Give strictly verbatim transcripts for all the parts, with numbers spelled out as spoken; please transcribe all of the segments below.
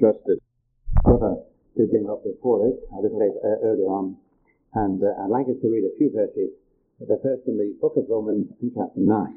trusted. Brother did bring up before us a little later, uh, earlier on, and uh, I'd like us to read a few verses. The first in the book of Romans in chapter nine.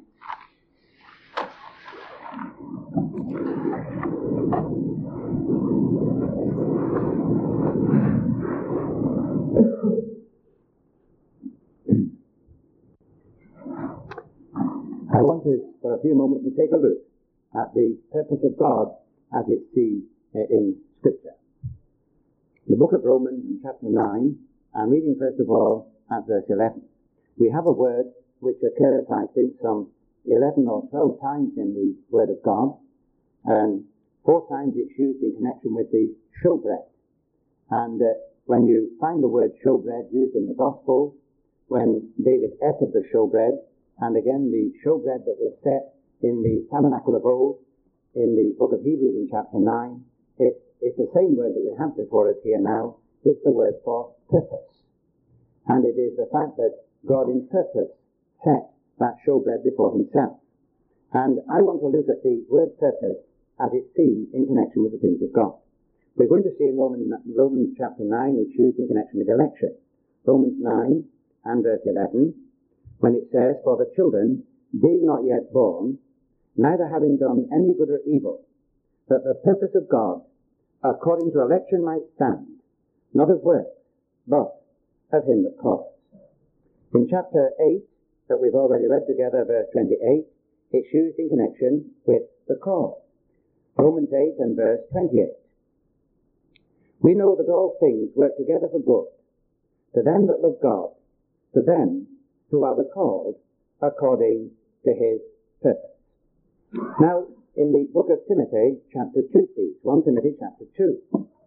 I want us for a few moments to take a look at the purpose of God as it's seen uh, in Scripture. The book of Romans in chapter nine, I'm reading first of all at verse eleven. We have a word which occurs, I think, some eleven or twelve times in the Word of God, and four times it's used in connection with the showbread. And uh, when you find the word showbread used in the Gospels, when David ate of the showbread, and again the showbread that was set in the tabernacle of old, in the book of Hebrews in chapter nine, it, it's the same word that we have before us here now. It's the word for purpose. And it is the fact that God in purpose set that showbread before himself. And I want to look at the word purpose as it's seen in connection with the things of God. We're going to see in Romans, Romans chapter nine, it's used in connection with election. Romans nine and verse eleven, when it says, "For the children, being not yet born, neither having done any good or evil, that the purpose of God, according to election, might stand, not of works, but of him that calleth." In chapter eight, that we've already read together, verse twenty-eight, it's used in connection with the call. Romans eight and verse twenty-eight. "We know that all things work together for good, to them that love God, to them who are the called according to his purpose." Now, in the book of Timothy, chapter two, please. First Timothy, chapter two.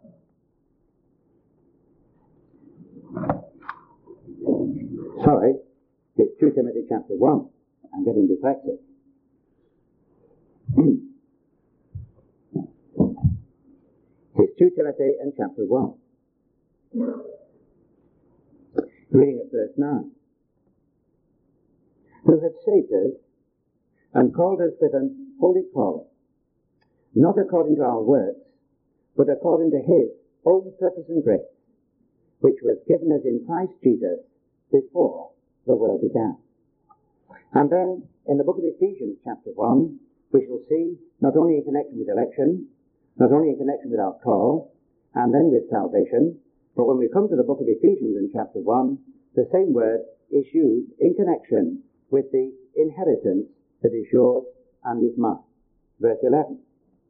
Sorry, it's Second Timothy, chapter one. I'm getting dyslexic. It's Second Timothy and chapter one. Reading at verse nine. "Who hath saved us, and called us with an holy calling, not according to our works, but according to his own purpose and grace, which was given us in Christ Jesus before the world began." And then, in the book of Ephesians, chapter one, we shall see, not only in connection with election, not only in connection with our call, and then with salvation, but when we come to the book of Ephesians in chapter one, the same word is used in connection with the inheritance that is yours and is mine. Verse eleven.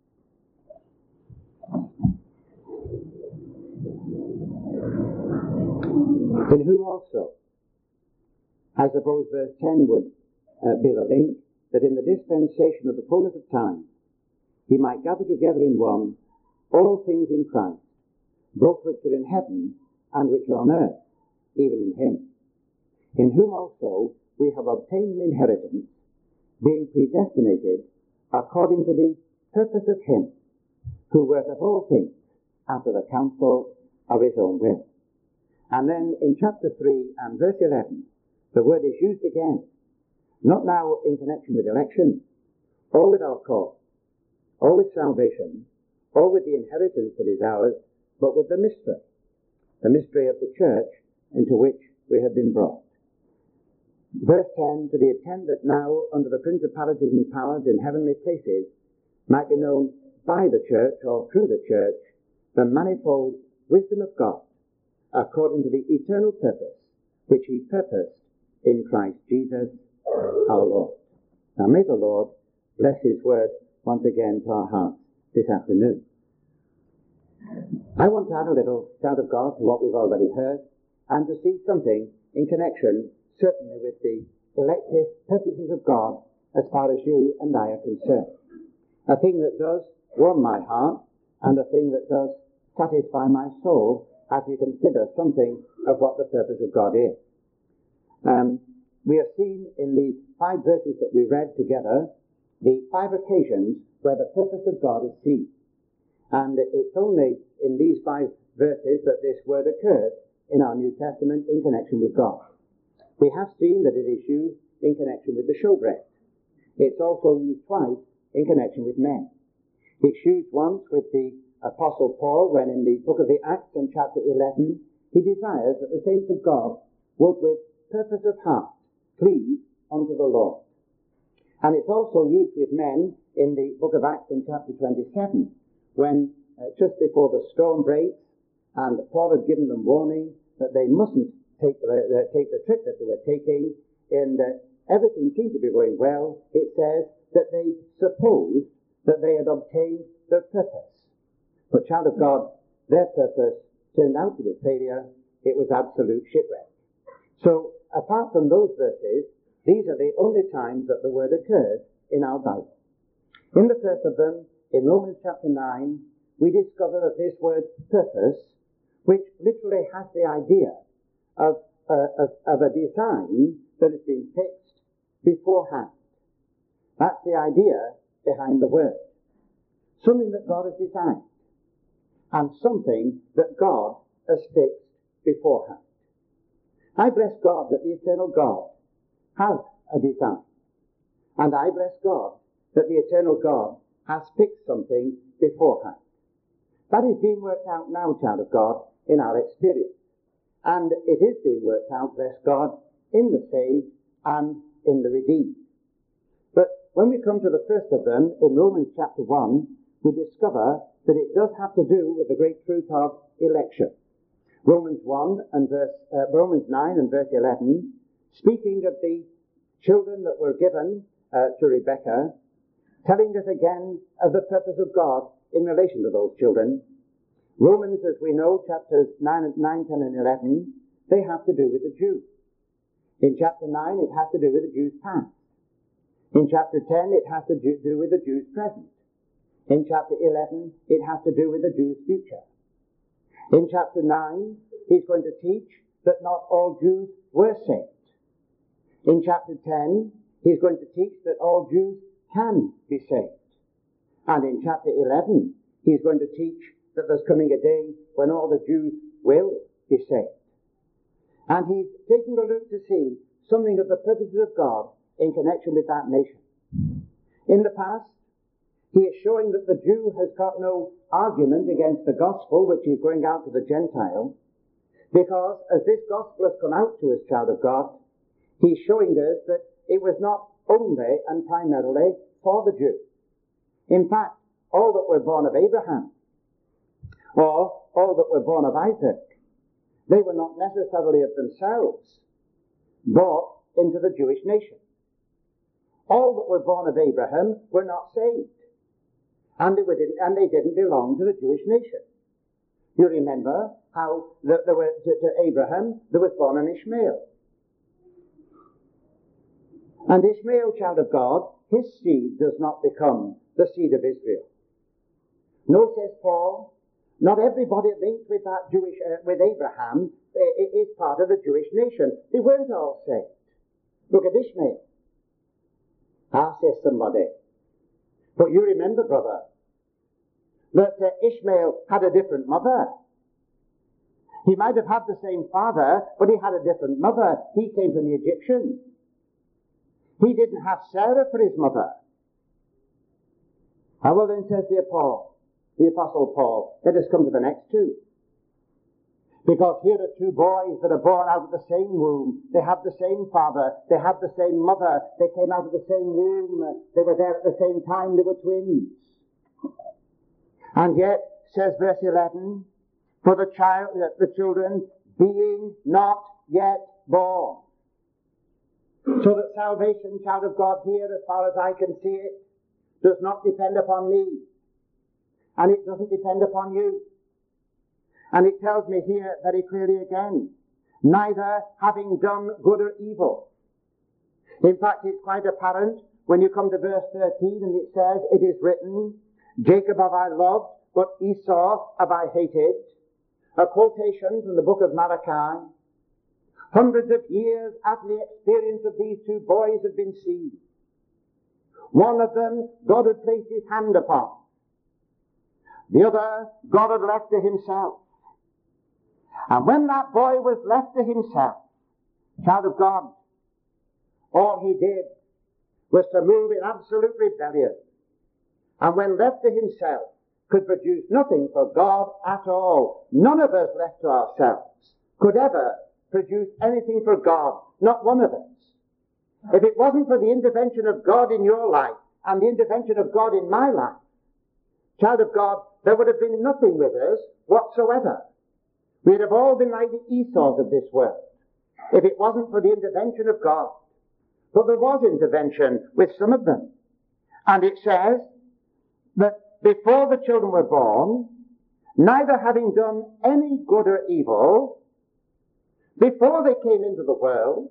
"In whom also," I suppose verse ten would uh, be the link, "that in the dispensation of the fullness of time, he might gather together in one all things in Christ, both which are in heaven and which are on earth, even in him. In whom also we have obtained an inheritance, being predestinated according to the purpose of him, who worketh all things after the counsel of his own will." And then in chapter three and verse eleven, the word is used again, not now in connection with election, or with our call, or with salvation, or with the inheritance that is ours, but with the mystery, the mystery of the church into which we have been brought. Verse ten, "To the intent that now, under the principalities and powers in heavenly places, might be known by the church, or through the church, the manifold wisdom of God, according to the eternal purpose which he purposed in Christ Jesus our Lord." Now may the Lord bless his word once again to our hearts this afternoon. I want to add a little, child of God, to what we've already heard, and to see something in connection, certainly, with the elective purposes of God as far as you and I are concerned. A thing that does warm my heart, and a thing that does satisfy my soul as we consider something of what the purpose of God is. Um, we have seen in the five verses that we read together the five occasions where the purpose of God is seen. And it's only in these five verses that this word occurs in our New Testament in connection with God. We have seen that it is used in connection with the showbread. It's also used twice in connection with men. It's used once with the Apostle Paul when in the book of the Acts in chapter eleven, he desires that the saints of God would with purpose of heart cleave unto the Lord. And it's also used with men in the book of Acts in chapter twenty-seven, when uh, just before the storm breaks, and Paul had given them warning that they mustn't take the, uh, take the trip that they were taking, and uh, everything seemed to be going well. It says that they supposed that they had obtained their purpose. But, child of God, their purpose turned out to be failure. It was absolute shipwreck. So, apart from those verses, these are the only times that the word occurs in our Bible. In the first of them, in Romans chapter nine, we discover that this word purpose, which literally has the idea of, uh, of, of a design that has been fixed beforehand. That's the idea behind the word. Something that God has designed, and something that God has fixed beforehand. I bless God that the eternal God has a design. And I bless God that the eternal God has fixed something beforehand. That is being worked out now, child of God, in our experience. And it is being worked out, bless God, in the saved and in the redeemed. But when we come to the first of them, in Romans chapter one, we discover that it does have to do with the great truth of election. Romans one and verse, uh, Romans nine and verse eleven, speaking of the children that were given uh, to Rebekah, telling us again of the purpose of God in relation to those children. Romans, as we know, chapters nine, nine, ten, and eleven, they have to do with the Jews. In chapter nine, it has to do with the Jews' past. In chapter ten, it has to do with the Jews' present. In chapter eleven, it has to do with the Jews' future. In chapter nine, he's going to teach that not all Jews were saved. In chapter ten, he's going to teach that all Jews can be saved. And in chapter eleven, he's going to teach that there's coming a day when all the Jews will be saved. And he's taking a look to see something of the purposes of God in connection with that nation. In the past, he is showing that the Jew has got no argument against the gospel which is going out to the Gentile, because as this gospel has come out to us, child of God, he's showing us that it was not only and primarily for the Jew. In fact, all that were born of Abraham, or all that were born of Isaac, they were not necessarily of themselves brought into the Jewish nation. All that were born of Abraham were not saved. And they, were, and they didn't belong to the Jewish nation. You remember how the, there were, to, to Abraham there was born an Ishmael. And Ishmael, child of God, his seed does not become the seed of Israel. No, says Paul, not everybody linked with that Jewish, uh, with Abraham uh, is part of the Jewish nation. They weren't all saved. Look at Ishmael. Ah, says somebody. But you remember, brother, that uh, Ishmael had a different mother. He might have had the same father, but he had a different mother. He came from the Egyptians. He didn't have Sarah for his mother. How well then, says the Paul, the Apostle Paul, let us come to the next two. Because here are two boys that are born out of the same womb. They have the same father. They have the same mother. They came out of the same womb. They were there at the same time. They were twins. And yet, says verse eleven, for the child, the children being not yet born. So that salvation, child of God, here, as far as I can see it, does not depend upon me. And it doesn't depend upon you. And it tells me here very clearly again, neither having done good or evil. In fact, it's quite apparent when you come to verse thirteen and it says, it is written, Jacob have I loved, but Esau have I hated. A quotation from the book of Malachi. Hundreds of years after the experience of these two boys had been seen. One of them God had placed his hand upon. The other God had left to himself. And when that boy was left to himself, child of God, all he did was to move in absolute rebellion. And when left to himself, could produce nothing for God at all. None of us left to ourselves could ever produce anything for God. Not one of us. If it wasn't for the intervention of God in your life and the intervention of God in my life, child of God, there would have been nothing with us whatsoever. We'd have all been like the Esau's of this world if it wasn't for the intervention of God. But there was intervention with some of them. And it says that before the children were born, neither having done any good or evil, before they came into the world,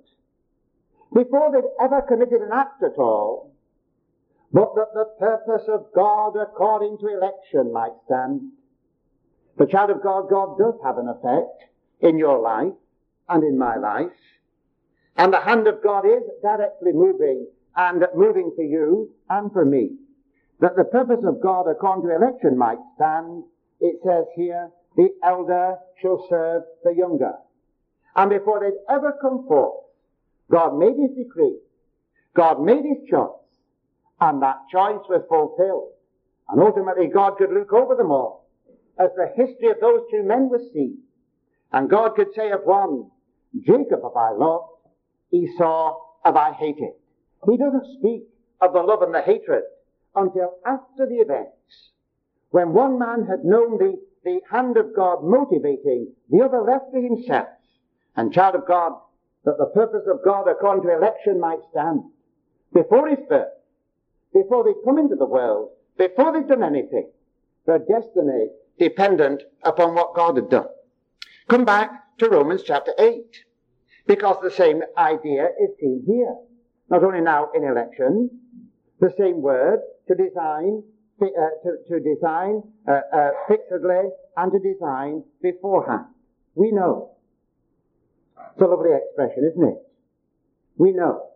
before they'd ever committed an act at all, but that the purpose of God according to election might stand. The child of God, God does have an effect in your life and in my life. And the hand of God is directly moving and moving for you and for me. That the purpose of God according to election might stand, it says here, the elder shall serve the younger. And before they'd ever come forth, God made his decree. God made his choice. And that choice was fulfilled. And ultimately God could look over them all as the history of those two men was seen. And God could say of one, Jacob have I loved, Esau have I hated. He doesn't speak of the love and the hatred until after the events. When one man had known the, the hand of God motivating, the other left to himself. And child of God, that the purpose of God according to election might stand. Before his birth, before they come into the world, before they've done anything, their destiny dependent upon what God had done. Come back to Romans chapter eight, because the same idea is seen here. Not only now in election, the same word to design, uh, to, to design uh, uh, fixedly and to design beforehand. We know. It's a lovely expression, isn't it? We know.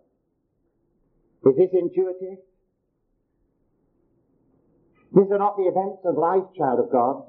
Is this intuitive? These are not the events of life, child of God.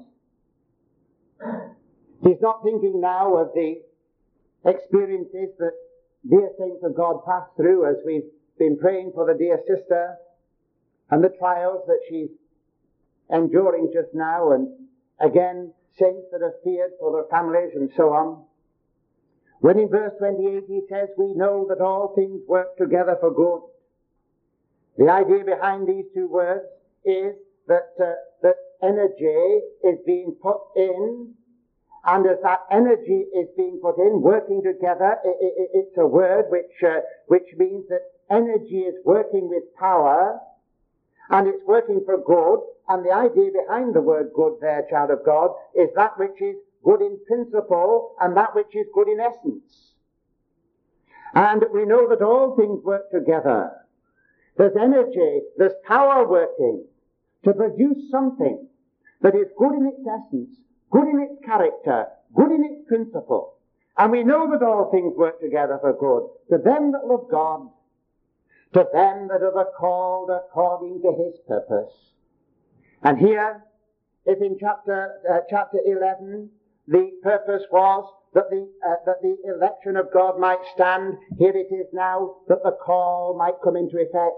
He's not thinking now of the experiences that dear saints of God pass through as we've been praying for the dear sister and the trials that she's enduring just now, and again, saints that have feared for their families and so on. When in verse twenty-eight he says, we know that all things work together for good. The idea behind these two words is that, uh, that energy is being put in, and as that energy is being put in, working together, it, it, it's a word which, uh, which means that energy is working with power, and it's working for good, and the idea behind the word good there, child of God, is that which is good in principle, and that which is good in essence. And we know that all things work together. There's energy, there's power working to produce something that is good in its essence, good in its character, good in its principle. And we know that all things work together for good to them that love God, to them that are called according to his purpose. And here, if in chapter uh, chapter eleven, the purpose was that the uh, that the election of God might stand, here it is now that the call might come into effect.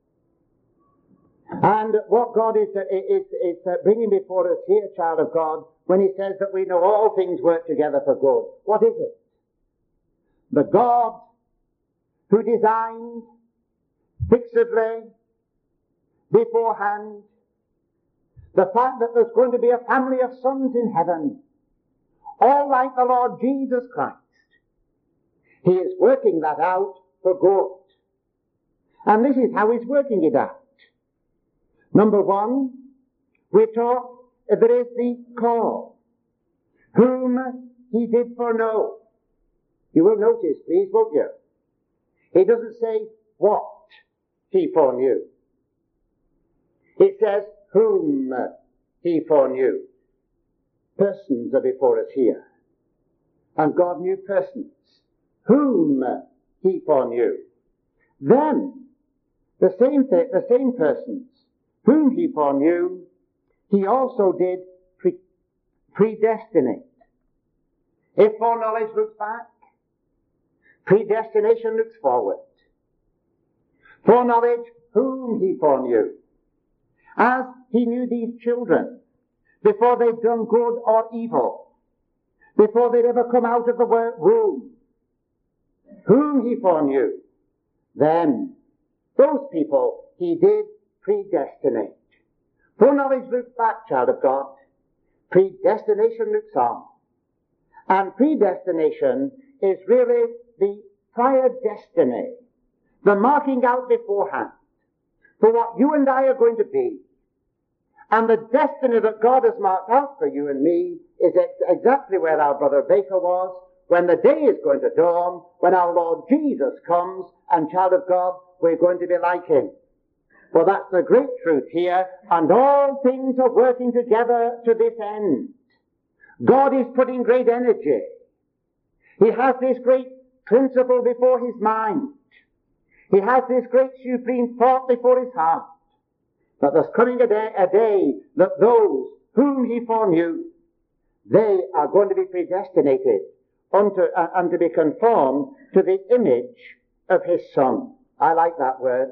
And what God is, uh, is, is uh, bringing before us here, child of God, when he says that we know all things work together for good, what is it? The God who designed fixedly, beforehand, the fact that there's going to be a family of sons in heaven, all like the Lord Jesus Christ. He is working that out for good. And this is how he's working it out. Number one, we talk, there is the call, whom he did foreknow. You will notice, please, won't you? He doesn't say what he foreknew. It says whom he foreknew. Persons are before us here. And God knew persons. Whom he foreknew. Then, the same th- the same persons whom he foreknew, he also did pre- predestinate. If foreknowledge looks back, predestination looks forward. Foreknowledge, whom he foreknew. As he knew these children before they've done good or evil, before they'd ever come out of the womb, whom he foreknew, then those people he did predestinate. Foreknowledge looks back, child of God. Predestination looks on. And predestination is really the prior destiny, the marking out beforehand for what you and I are going to be. And the destiny that God has marked out for you and me is ex- exactly where our brother Baker was, when the day is going to dawn, when our Lord Jesus comes, and child of God, we're going to be like him. For that's the great truth here, and all things are working together to this end. God is putting great energy. He has this great principle before his mind. He has this great supreme thought before his heart. That there's coming a day, a day that those whom he foreknew, they are going to be predestinated unto, uh, and to be conformed to the image of his Son. I like that word.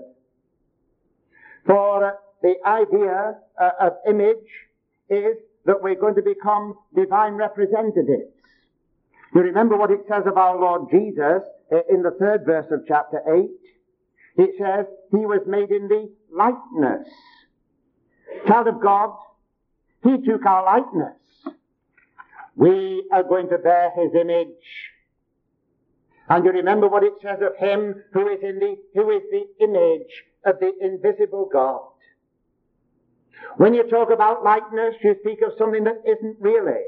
For uh, the idea uh, of image is that we're going to become divine representatives. You remember what it says of our Lord Jesus uh, in the third verse of chapter eight? It says, he was made in the likeness. Child of God, he took our likeness. We are going to bear his image. And you remember what it says of him who is in the, who is the image of the invisible God. When you talk about likeness, you speak of something that isn't really.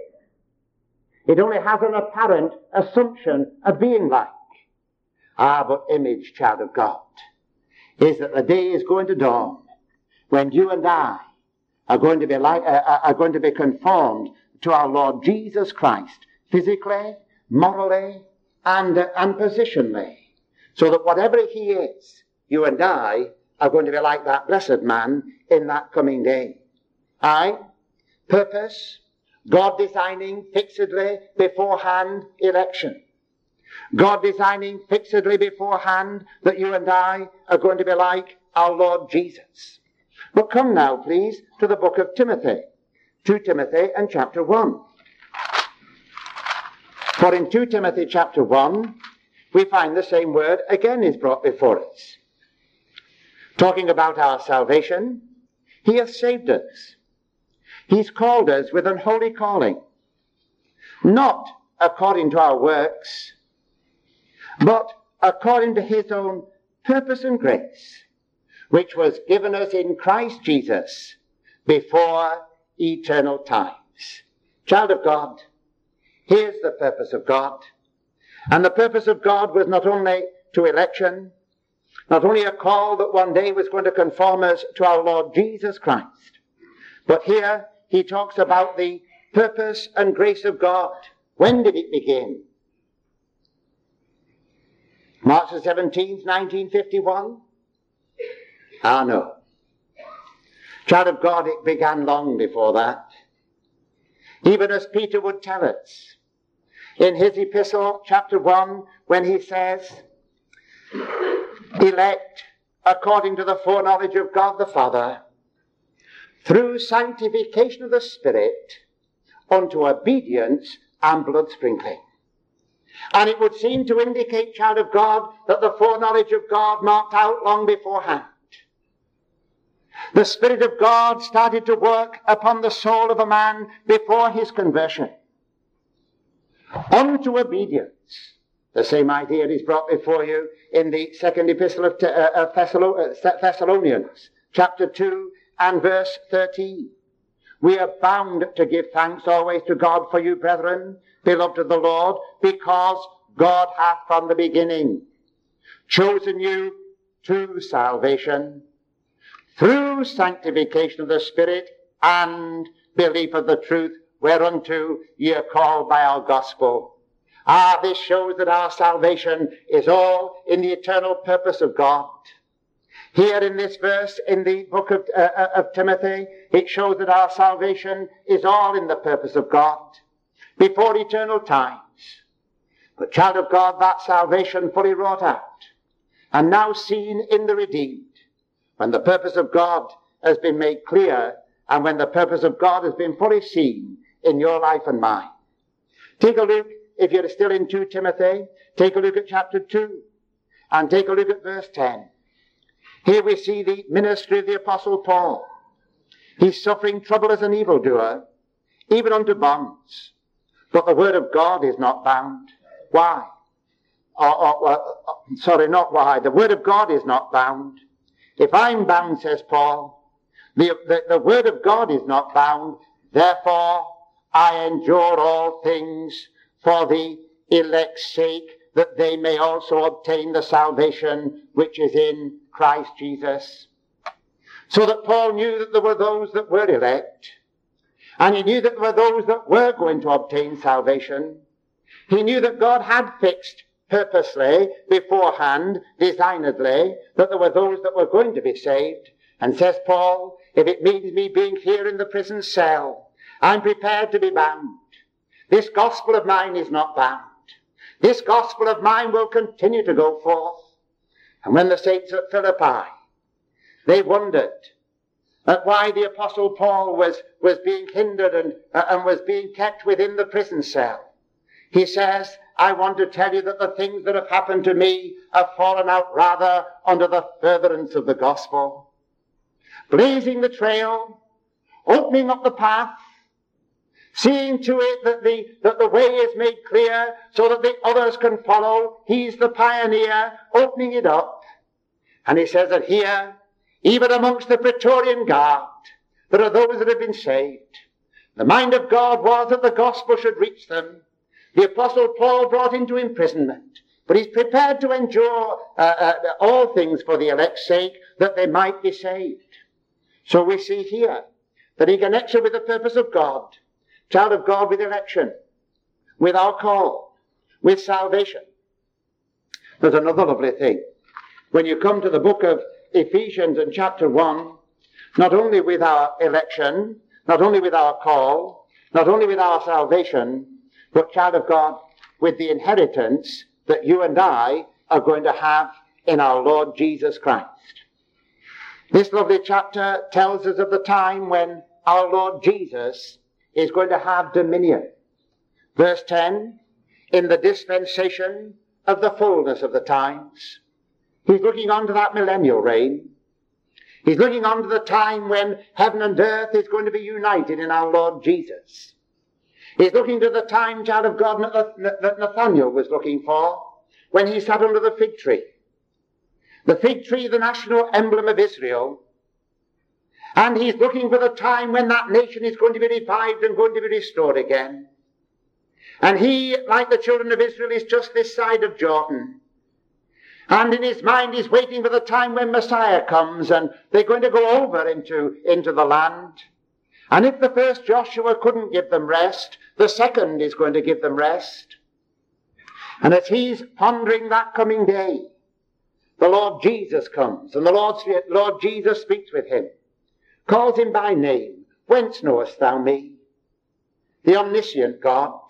It only has an apparent assumption of being like. Ah, but image, child of God, is that the day is going to dawn when you and I are going to be like, uh, are going to be conformed to our Lord Jesus Christ, physically, morally, and, uh, and positionally. So that whatever he is, you and I are going to be like that blessed man in that coming day. Aye, purpose, God designing fixedly beforehand election. God designing fixedly beforehand that you and I are going to be like our Lord Jesus. But come now, please, to the book of Timothy. Second Timothy and chapter one. For in Second Timothy chapter one, we find the same word again is brought before us. Talking about our salvation, he hath saved us. He's called us with an holy calling, not according to our works, but according to his own purpose and grace, which was given us in Christ Jesus before eternal times. Child of God, here's the purpose of God. And the purpose of God was not only to election, not only a call that one day was going to conform us to our Lord Jesus Christ, but here he talks about the purpose and grace of God. When did it begin? March the seventeenth, nineteen fifty-one? Ah, no. Child of God, it began long before that. Even as Peter would tell us in his epistle, chapter one, when he says, elect according to the foreknowledge of God the Father, through sanctification of the Spirit, unto obedience and blood sprinkling. And it would seem to indicate, child of God, that the foreknowledge of God marked out long beforehand. The Spirit of God started to work upon the soul of a man before his conversion. Unto obedience. The same idea is brought before you in the second epistle of Thessalonians, chapter two and verse thirteen. We are bound to give thanks always to God for you, brethren, beloved of the Lord, because God hath from the beginning chosen you to salvation through sanctification of the Spirit and belief of the truth whereunto ye are called by our gospel. Ah, this shows that our salvation is all in the eternal purpose of God. Here in this verse, in the book of, uh, of Timothy, it shows that our salvation is all in the purpose of God before eternal times. But child of God, that salvation fully wrought out and now seen in the redeemed, when the purpose of God has been made clear and when the purpose of God has been fully seen in your life and mine. Take a look, if you're still in Second Timothy, take a look at chapter two, and take a look at verse ten. Here we see the ministry of the Apostle Paul. He's suffering trouble as an evildoer, even unto bonds. But the word of God is not bound. Why? Or, or, or, sorry, not why. The word of God is not bound. If I'm bound, says Paul, the, the, the word of God is not bound. Therefore, I endure all things for the elect's sake, that they may also obtain the salvation which is in Christ Jesus. So that Paul knew that there were those that were elect, and he knew that there were those that were going to obtain salvation. He knew that God had fixed purposely, beforehand, designedly, that there were those that were going to be saved. And says Paul, if it means me being here in the prison cell, I'm prepared to be bound. This gospel of mine is not bound. This gospel of mine will continue to go forth. And when the saints at Philippi, they wondered at why the Apostle Paul was, was being hindered and, uh, and was being kept within the prison cell. He says, I want to tell you that the things that have happened to me have fallen out rather under the furtherance of the gospel. Blazing the trail, opening up the path, seeing to it that the, that the way is made clear so that the others can follow. He's the pioneer, opening it up. And he says that here, even amongst the Praetorian Guard, there are those that have been saved. The mind of God was that the gospel should reach them. The Apostle Paul brought into imprisonment, but he's prepared to endure uh, uh, all things for the elect's sake, that they might be saved. So we see here that in connection with the purpose of God, child of God, with election, with our call, with salvation. There's another lovely thing. When you come to the book of Ephesians in chapter one, not only with our election, not only with our call, not only with our salvation, but, child of God, with the inheritance that you and I are going to have in our Lord Jesus Christ. This lovely chapter tells us of the time when our Lord Jesus is going to have dominion. Verse ten, in the dispensation of the fullness of the times. He's looking on to that millennial reign. He's looking on to the time when heaven and earth is going to be united in our Lord Jesus. He's looking to the time, child of God, that Nathaniel was looking for when he sat under the fig tree. The fig tree, the national emblem of Israel. And he's looking for the time when that nation is going to be revived and going to be restored again. And he, like the children of Israel, is just this side of Jordan. And in his mind he's waiting for the time when Messiah comes and they're going to go over into, into the land. And if the first Joshua couldn't give them rest, the second is going to give them rest. And as he's pondering that coming day, the Lord Jesus comes, and the Lord, Lord Jesus speaks with him, calls him by name. Whence knowest thou me? The omniscient God.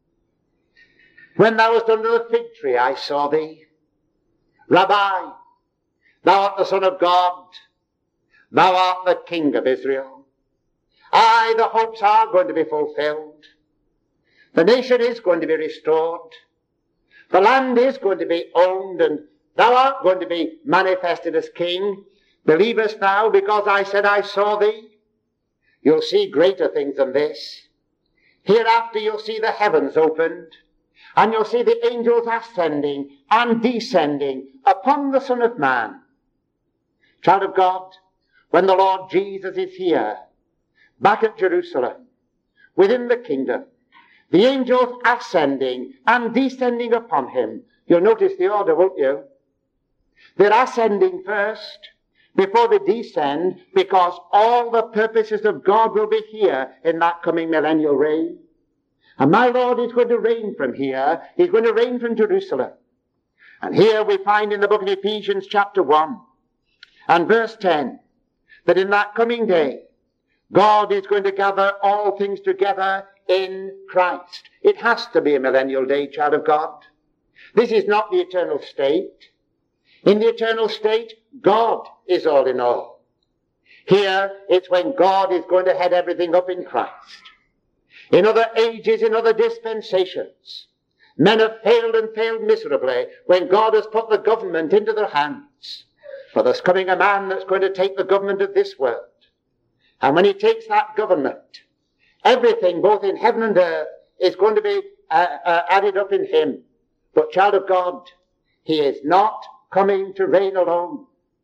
When thou wast under the fig tree, I saw thee. Rabbi, thou art the Son of God. Thou art the King of Israel. Aye, the hopes are going to be fulfilled. The nation is going to be restored. The land is going to be owned, and thou art going to be manifested as king. Believest thou, because I said I saw thee? You'll see greater things than this. Hereafter you'll see the heavens opened, and you'll see the angels ascending and descending upon the Son of Man. Child of God, when the Lord Jesus is here, back at Jerusalem, within the kingdom, the angels ascending and descending upon him. You'll notice the order, won't you? They're ascending first before they descend, because all the purposes of God will be here in that coming millennial reign. And my Lord is going to reign from here. He's going to reign from Jerusalem. And here we find in the book of Ephesians chapter one and verse ten, that in that coming day, God is going to gather all things together in Christ. It has to be a millennial day, child of God. This is not the eternal state. In the eternal state, God is all in all. Here, it's when God is going to head everything up in Christ. In other ages, in other dispensations, men have failed and failed miserably when God has put the government into their hands. For there's coming a man that's going to take the government of this world. And when he takes that government, everything, both in heaven and earth, is going to be uh, uh, added up in him. But child of God, he is not coming to reign alone.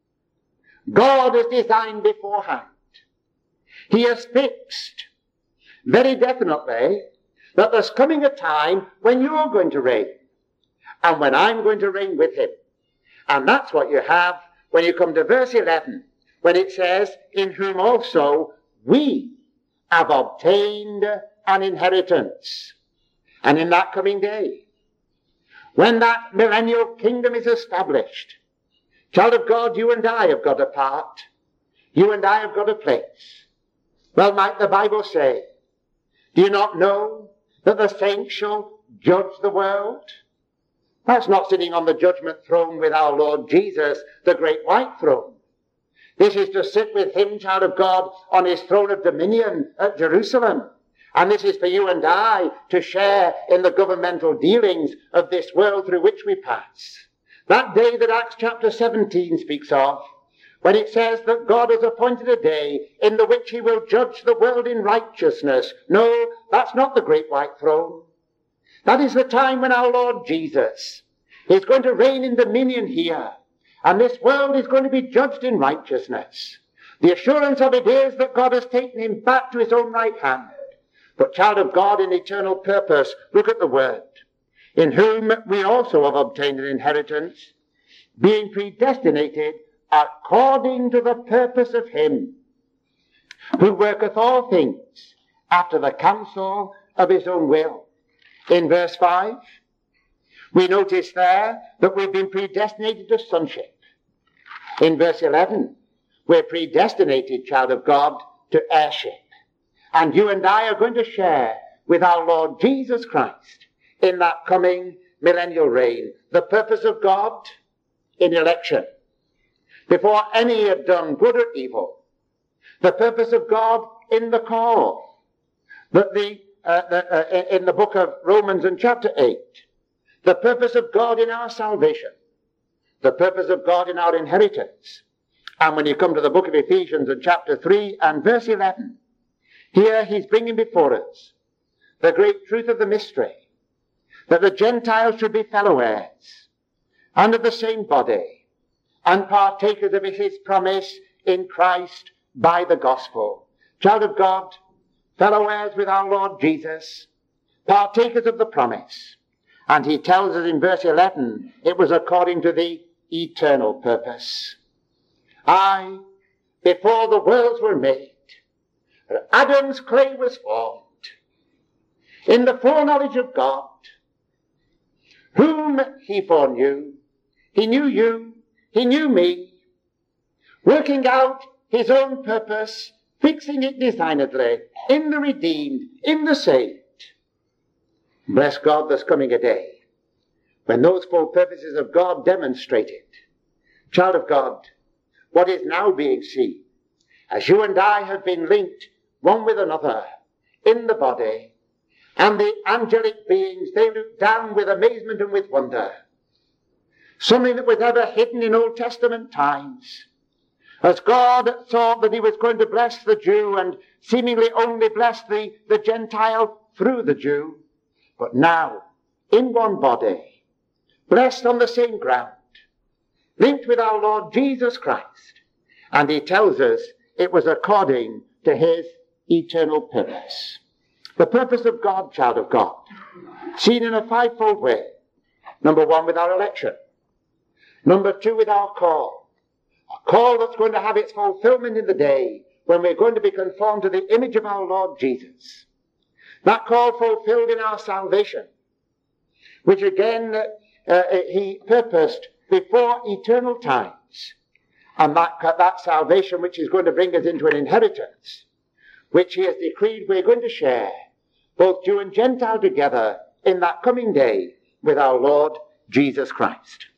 God has designed beforehand. He has fixed very definitely that there's coming a time when you're going to reign, and when I'm going to reign with him. And that's what you have when you come to verse eleven, when it says, in whom also we have obtained an inheritance. And in that coming day, when that millennial kingdom is established, child of God, you and I have got a part. You and I have got a place. Well, might the Bible say, do you not know that the saints shall judge the world? That's not sitting on the judgment throne with our Lord Jesus, the great white throne. This is to sit with him, child of God, on his throne of dominion at Jerusalem. And this is for you and I to share in the governmental dealings of this world through which we pass. That day that Acts chapter seventeen speaks of, when it says that God has appointed a day in the which he will judge the world in righteousness. No, that's not the great white throne. That is the time when our Lord Jesus is going to reign in dominion here, and this world is going to be judged in righteousness. The assurance of it is that God has taken him back to his own right hand. But child of God, in eternal purpose, look at the word. In whom we also have obtained an inheritance, being predestinated according to the purpose of him who worketh all things after the counsel of his own will. In verse five, we notice there that we've been predestinated to sonship. In verse eleven, we're predestinated, child of God, to heirship. And you and I are going to share with our Lord Jesus Christ in that coming millennial reign. The purpose of God in election, before any had done good or evil. The purpose of God in the call. That the, uh, the, uh, in the book of Romans in chapter eight. The purpose of God in our salvation. The purpose of God in our inheritance. And when you come to the book of Ephesians in chapter three and verse eleven, here he's bringing before us the great truth of the mystery, that the Gentiles should be fellow heirs, under the same body, and partakers of his promise in Christ by the gospel. Child of God, fellow heirs with our Lord Jesus, partakers of the promise. And he tells us in verse eleven, it was according to the eternal purpose. I, before the worlds were made, Adam's clay was formed, in the foreknowledge of God, whom he foreknew. He knew you, he knew me, working out his own purpose, fixing it designedly in the redeemed, in the saved. Bless God, there's coming a day when those full purposes of God demonstrated. Child of God, what is now being seen, as you and I have been linked one with another in the body, and the angelic beings, they look down with amazement and with wonder. Something that was ever hidden in Old Testament times. As God thought that he was going to bless the Jew and seemingly only bless the, the Gentile through the Jew. But now, in one body, blessed on the same ground, linked with our Lord Jesus Christ. And he tells us it was according to his eternal purpose. The purpose of God, child of God, seen in a fivefold way. Number one, with our election. Number two, with our call. A call that's going to have its fulfillment in the day when we're going to be conformed to the image of our Lord Jesus. That call fulfilled in our salvation, which again uh, he purposed before eternal times. And that, that salvation which is going to bring us into an inheritance, which he has decreed we're going to share, both Jew and Gentile together, in that coming day with our Lord Jesus Christ.